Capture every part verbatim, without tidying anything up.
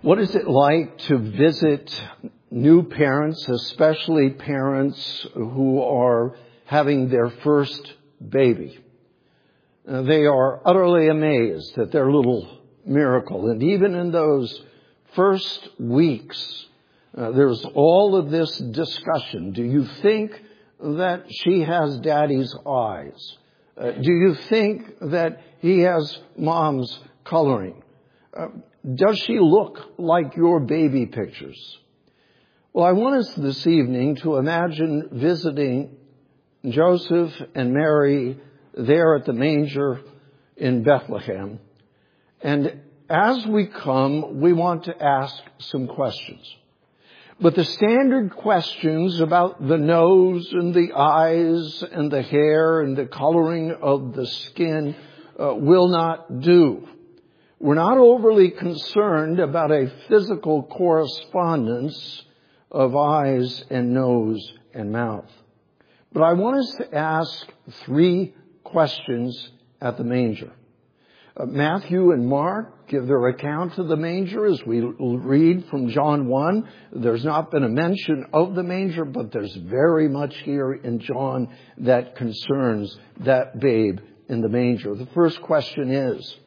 What is it like to visit new parents, especially parents who are having their first baby? Uh, they are utterly amazed at their little miracle. And even in those first weeks, uh, there's all of this discussion. Do you think that she has daddy's eyes? Uh, do you think that he has mom's coloring? Uh, does she look like your baby pictures? Well, I want us this evening to imagine visiting Joseph and Mary there at the manger in Bethlehem. And as we come, we want to ask some questions. But the standard questions about the nose and the eyes and the hair and the coloring of the skin uh, will not do. We're not overly concerned about a physical correspondence of eyes and nose and mouth. But I want us to ask three questions at the manger. Uh, Matthew and Mark give their account of the manger as we read from John one. There's not been a mention of the manger, but there's very much here in John that concerns that babe in the manger. The first question is,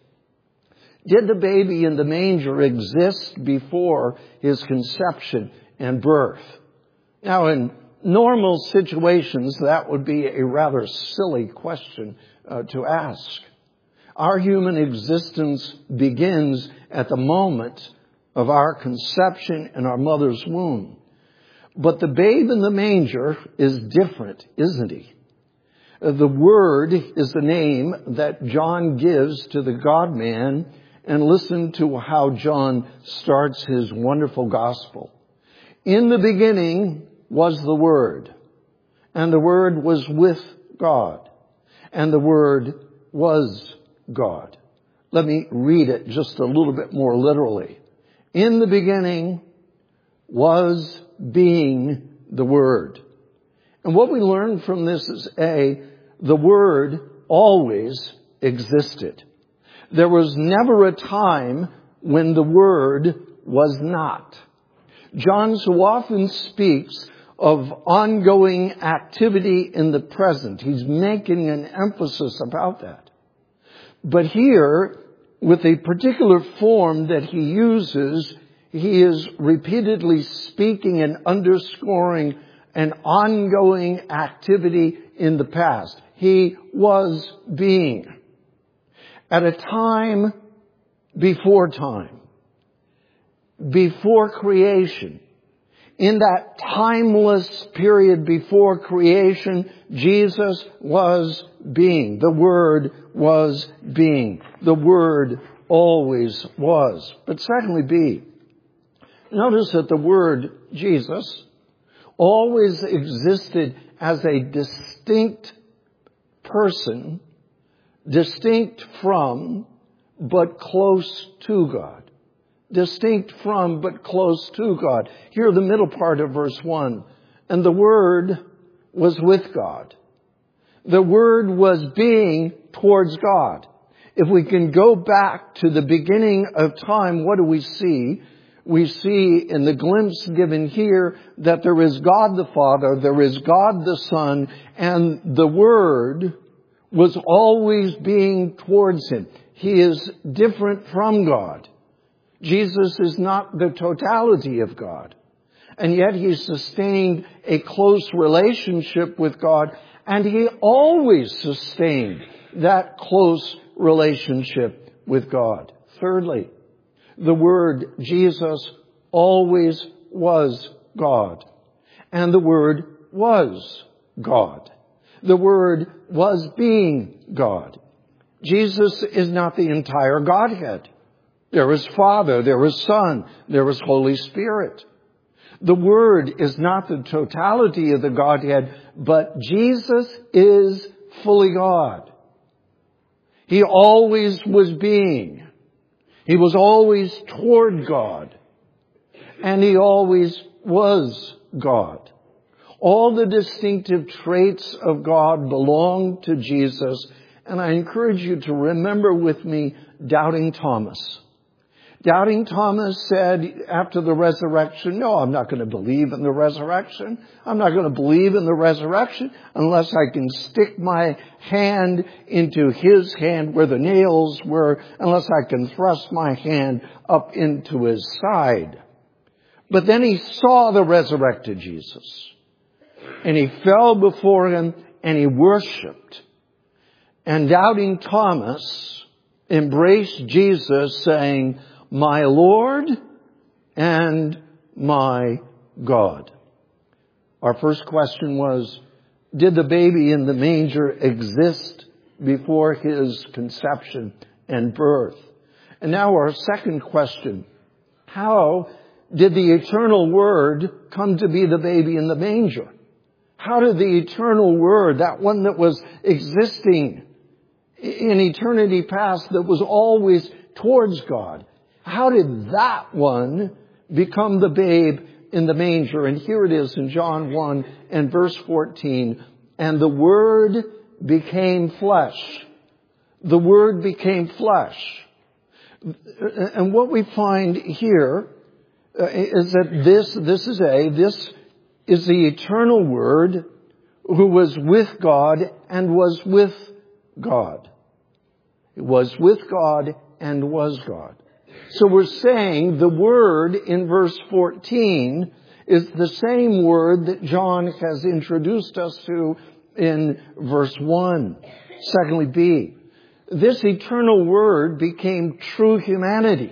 did the baby in the manger exist before his conception and birth? Now, in normal situations, that would be a rather silly question uh, to ask. Our human existence begins at the moment of our conception in our mother's womb. But the babe in the manger is different, isn't he? Uh, the Word is the name that John gives to the God-man. And listen to how John starts his wonderful gospel. In the beginning was the Word, and the Word was with God, and the Word was God. Let me read it just a little bit more literally. In the beginning was being the Word. And what we learn from this is A, the Word always existed. There was never a time when the Word was not. John so often speaks of ongoing activity in the present. He's making an emphasis about that. But here, with a particular form that he uses, he is repeatedly speaking and underscoring an ongoing activity in the past. He was being. At a time before time, before creation, in that timeless period before creation, Jesus was being. The Word was being. The Word always was. But secondly, B, notice that the word Jesus always existed as a distinct person, distinct from, but close to God. Distinct from, but close to God. Here, the middle part of verse one. And the Word was with God. The Word was being towards God. If we can go back to the beginning of time, what do we see? We see in the glimpse given here that there is God the Father, there is God the Son, and the Word was always being towards Him. He is different from God. Jesus is not the totality of God. And yet He sustained a close relationship with God, and He always sustained that close relationship with God. Thirdly, the word Jesus always was God. And the Word was God. The Word was being God. Jesus is not the entire Godhead. There is Father, there is Son, there is Holy Spirit. The Word is not the totality of the Godhead, but Jesus is fully God. He always was being. He was always toward God. And He always was God. All the distinctive traits of God belong to Jesus. And I encourage you to remember with me doubting Thomas. Doubting Thomas said after the resurrection, no, I'm not going to believe in the resurrection. I'm not going to believe in the resurrection unless I can stick my hand into his hand where the nails were, unless I can thrust my hand up into his side. But then he saw the resurrected Jesus, and he fell before him and he worshiped. And doubting Thomas embraced Jesus, saying, my Lord and my God. Our first question was, did the baby in the manger exist before his conception and birth? And now our second question, how did the eternal Word come to be the baby in the manger? How did the eternal Word, that one that was existing in eternity past, that was always towards God, how did that one become the babe in the manger? And here it is in John one and verse fourteen. And the Word became flesh. The Word became flesh. And what we find here is that this, this is a, this is the eternal Word who was with God and was with God. It was with God and was God. So we're saying the Word in verse fourteen is the same Word that John has introduced us to in verse one. Secondly, B, this eternal Word became true humanity.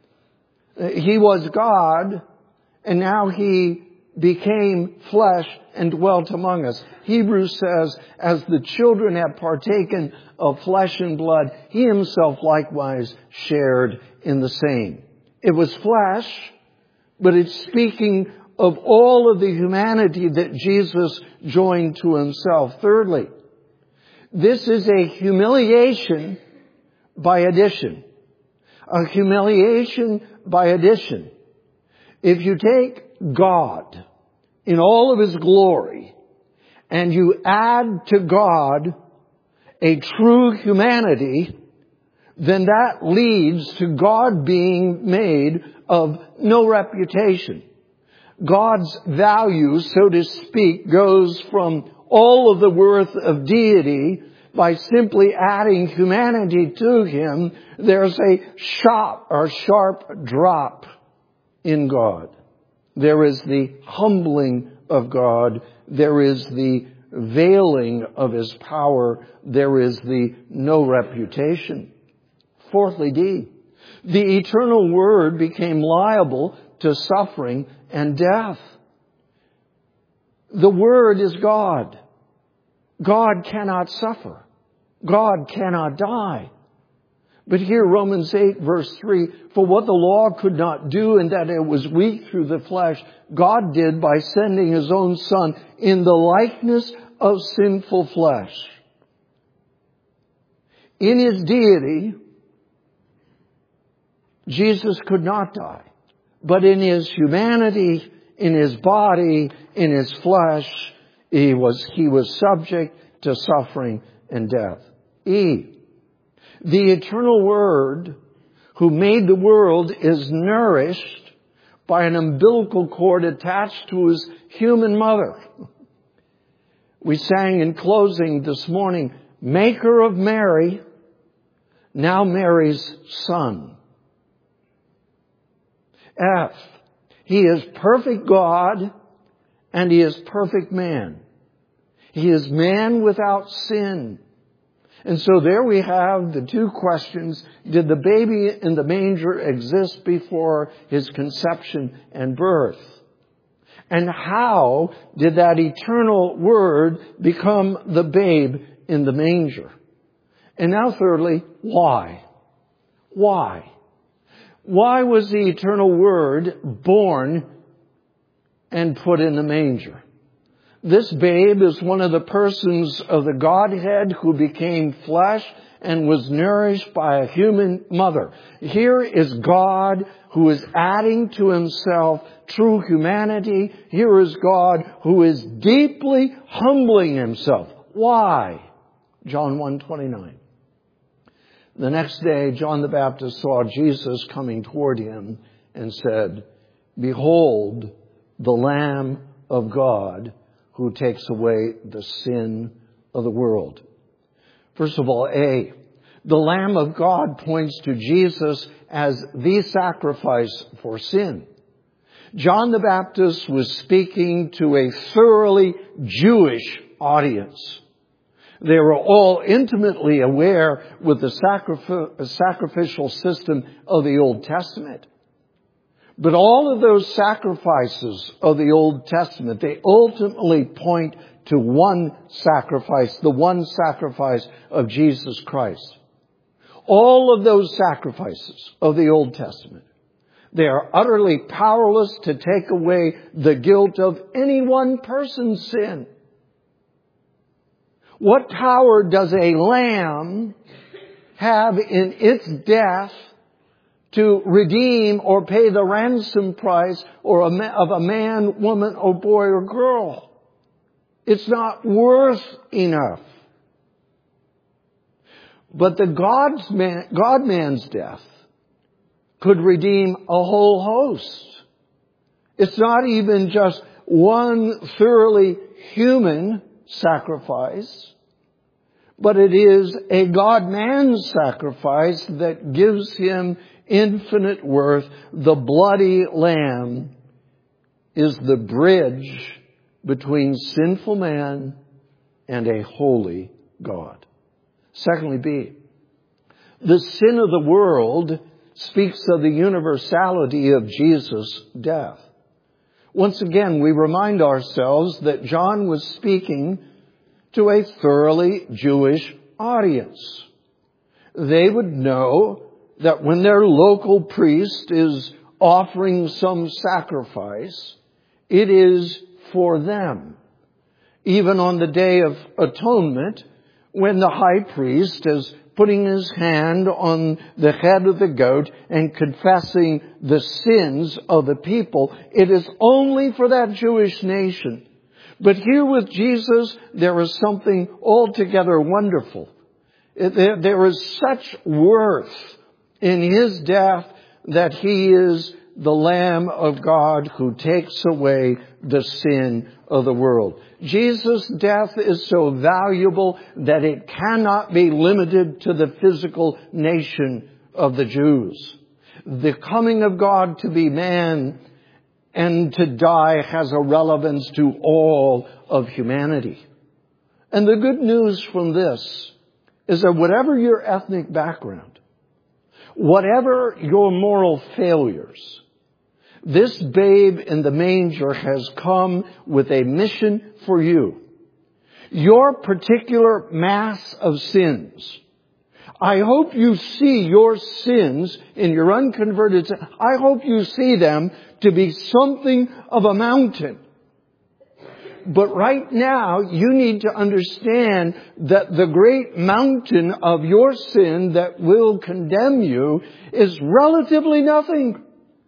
He was God, and now he became flesh and dwelt among us. Hebrews says, as the children have partaken of flesh and blood, he himself likewise shared in the same. It was flesh, but it's speaking of all of the humanity that Jesus joined to himself. Thirdly, this is a humiliation by addition. A humiliation by addition. If you take God in all of his glory and you add to God a true humanity, then that leads to God being made of no reputation. God's value, so to speak, goes from all of the worth of deity by simply adding humanity to him. There's a sharp or sharp drop in God. There is the humbling of God. There is the veiling of his power. There is the no reputation. Fourthly, D, the eternal Word became liable to suffering and death. The Word is God. God cannot suffer. God cannot die. But here, Romans eight, verse three, for what the law could not do in that it was weak through the flesh, God did by sending his own Son in the likeness of sinful flesh. In his deity, Jesus could not die. But in his humanity, in his body, in his flesh, he was, he was subject to suffering and death. E, the eternal Word who made the world is nourished by an umbilical cord attached to his human mother. We sang in closing this morning, Maker of Mary, now Mary's Son. F, he is perfect God and he is perfect man. He is man without sin. And so there we have the two questions. Did the baby in the manger exist before his conception and birth? And how did that eternal Word become the babe in the manger? And now thirdly, why? Why? Why was the eternal Word born and put in the manger? This babe is one of the persons of the Godhead who became flesh and was nourished by a human mother. Here is God who is adding to himself true humanity. Here is God who is deeply humbling himself. Why? John one twenty-nine. The next day, John the Baptist saw Jesus coming toward him and said, "Behold, the Lamb of God who takes away the sin of the world." First of all, A, the Lamb of God points to Jesus as the sacrifice for sin. John the Baptist was speaking to a thoroughly Jewish audience. They were all intimately aware with the sacrif- sacrificial system of the Old Testament. But all of those sacrifices of the Old Testament, they ultimately point to one sacrifice, the one sacrifice of Jesus Christ. All of those sacrifices of the Old Testament, they are utterly powerless to take away the guilt of any one person's sin. What power does a lamb have in its death to redeem or pay the ransom price or a ma- of a man, woman, or boy or girl? It's not worth enough. But the God's man, God-man's death could redeem a whole host. It's not even just one thoroughly human sacrifice, but it is a God-man sacrifice that gives him infinite worth. The bloody lamb is the bridge between sinful man and a holy God. Secondly, B, the sin of the world speaks of the universality of Jesus' death. Once again, we remind ourselves that John was speaking to a thoroughly Jewish audience. They would know that when their local priest is offering some sacrifice, it is for them. Even on the Day of Atonement, when the high priest is putting his hand on the head of the goat and confessing the sins of the people, it is only for that Jewish nation. But here with Jesus, there is something altogether wonderful. There, there is such worth in his death that he is the Lamb of God who takes away the sin of the world. Jesus' death is so valuable that it cannot be limited to the physical nation of the Jews. The coming of God to be man and to die has a relevance to all of humanity. And the good news from this is that whatever your ethnic background, whatever your moral failures, this babe in the manger has come with a mission for you. Your particular mass of sins. I hope you see your sins in your unconverted sin. I hope you see them to be something of a mountain. But right now, you need to understand that the great mountain of your sin that will condemn you is relatively nothing.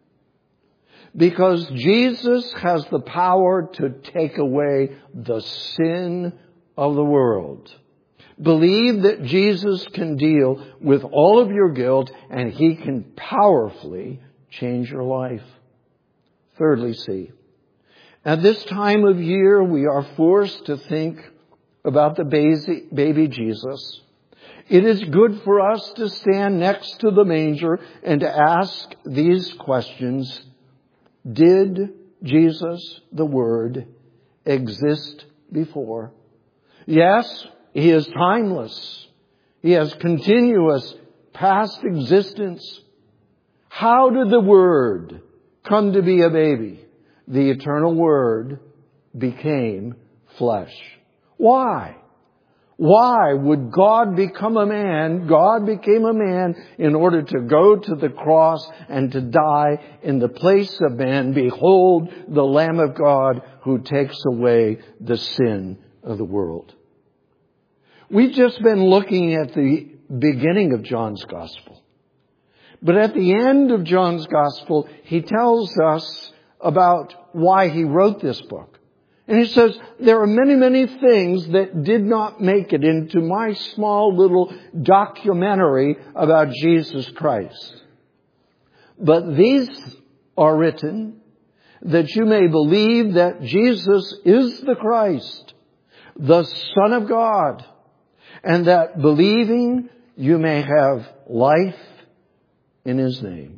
Because Jesus has the power to take away the sin of the world. Believe that Jesus can deal with all of your guilt and he can powerfully change your life. Thirdly, see, at this time of year, we are forced to think about the baby Jesus. It is good for us to stand next to the manger and to ask these questions. Did Jesus, the Word, exist before? Yes, he is timeless. He has continuous past existence. How did the Word come to be a baby? The eternal Word became flesh. Why? Why would God become a man? God became a man in order to go to the cross and to die in the place of man. Behold, the Lamb of God who takes away the sin of the world. We've just been looking at the beginning of John's Gospel. But at the end of John's Gospel, he tells us about why he wrote this book. And he says, there are many, many things that did not make it into my small little documentary about Jesus Christ. But these are written that you may believe that Jesus is the Christ, the Son of God, and that believing you may have life in His name.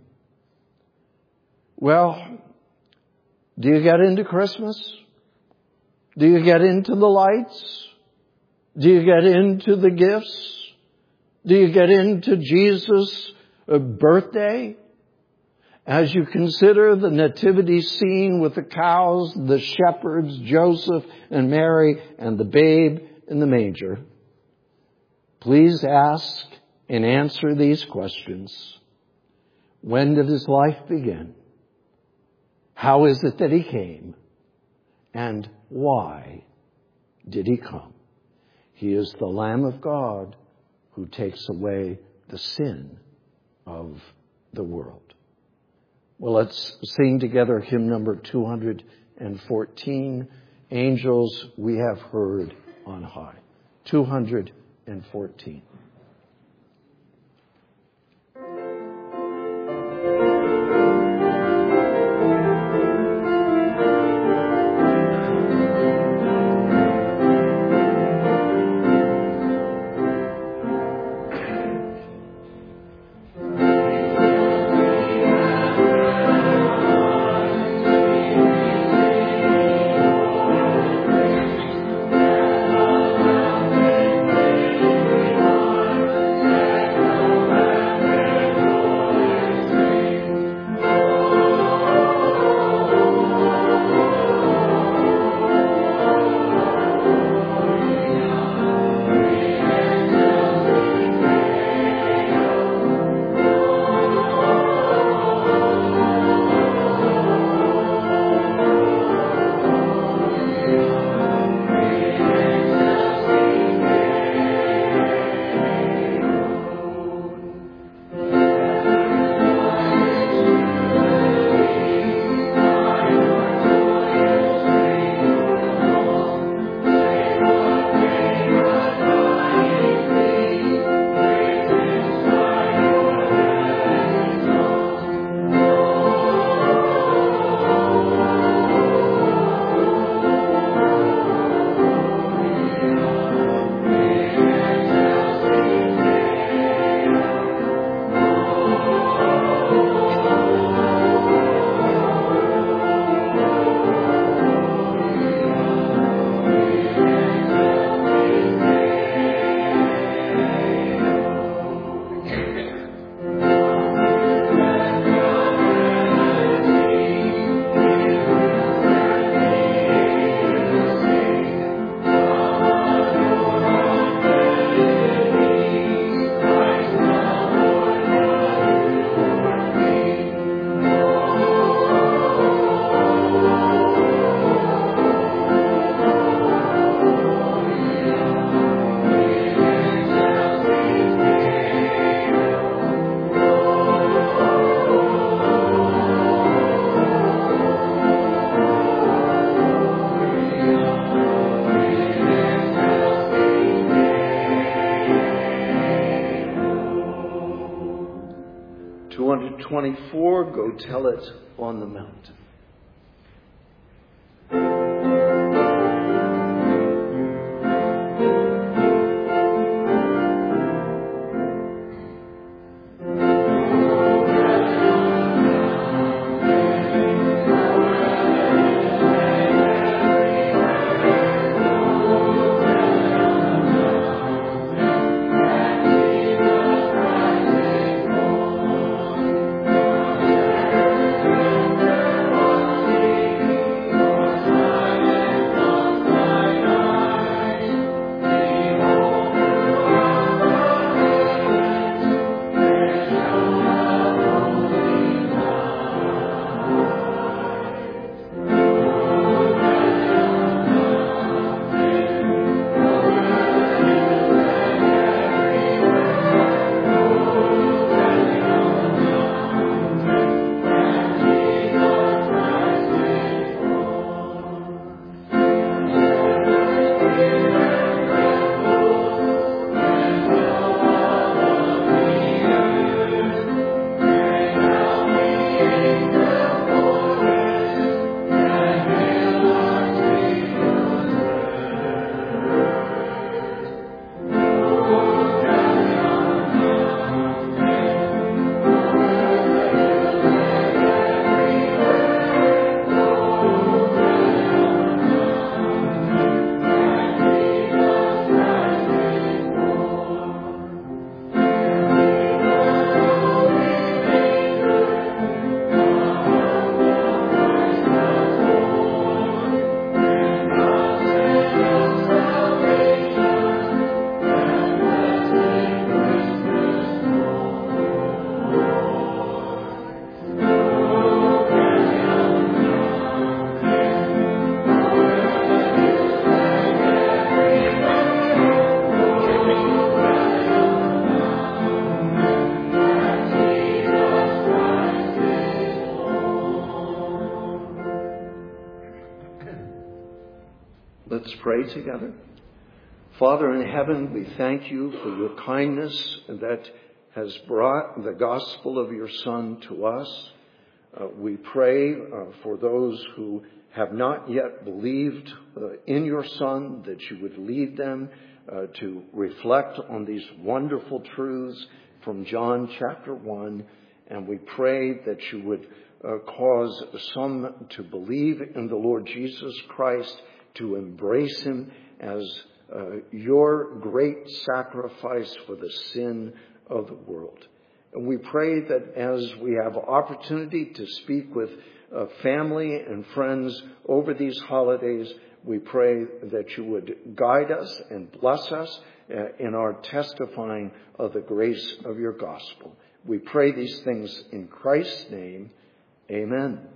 Well, do you get into Christmas? Do you get into the lights? Do you get into the gifts? Do you get into Jesus' birthday? As you consider the nativity scene with the cows, the shepherds, Joseph and Mary, and the babe in the manger, please ask and answer these questions. When did His life begin? How is it that He came? And why did He come? He is the Lamb of God who takes away the sin of the world. Well, let's sing together hymn number two hundred fourteen, Angels We Have Heard on High. two hundred fourteen. twenty-four, Go Tell It on the Mountain. Thank you. Let's pray together. Father in heaven, we thank you for your kindness that has brought the gospel of your Son to us. Uh, we pray uh, for those who have not yet believed uh, in your Son, that you would lead them uh, to reflect on these wonderful truths from John chapter one. And we pray that you would uh, cause some to believe in the Lord Jesus Christ, to embrace him as uh, your great sacrifice for the sin of the world. And we pray that as we have opportunity to speak with uh, family and friends over these holidays, we pray that you would guide us and bless us uh, in our testifying of the grace of your gospel. We pray these things in Christ's name. Amen.